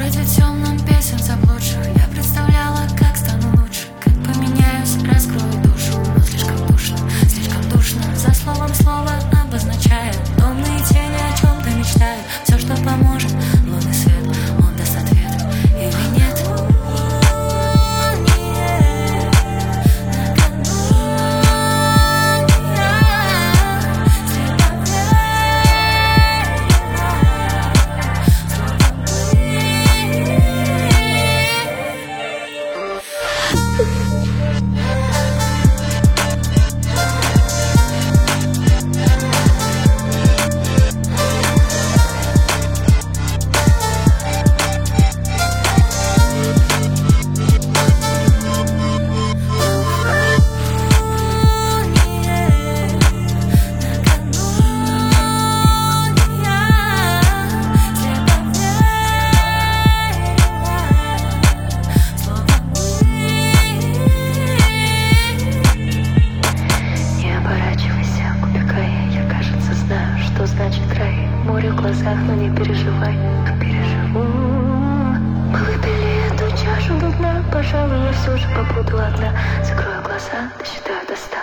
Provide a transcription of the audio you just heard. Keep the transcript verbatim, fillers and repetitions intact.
свете темном песен заблудших я представляла, как стану лучше, как поменяюсь, раскрою душу. Но слишком душно, слишком душно, за словом слово обозначая томные тени, о чем-то мечтаю. Все, что поможет, лунный свет, он даст ответ или нет. Море в глазах, но не переживай, переживу. Мы выпили эту чашу до дна, пожалуй, я все же побуду одна. Закрою глаза, досчитаю до ста.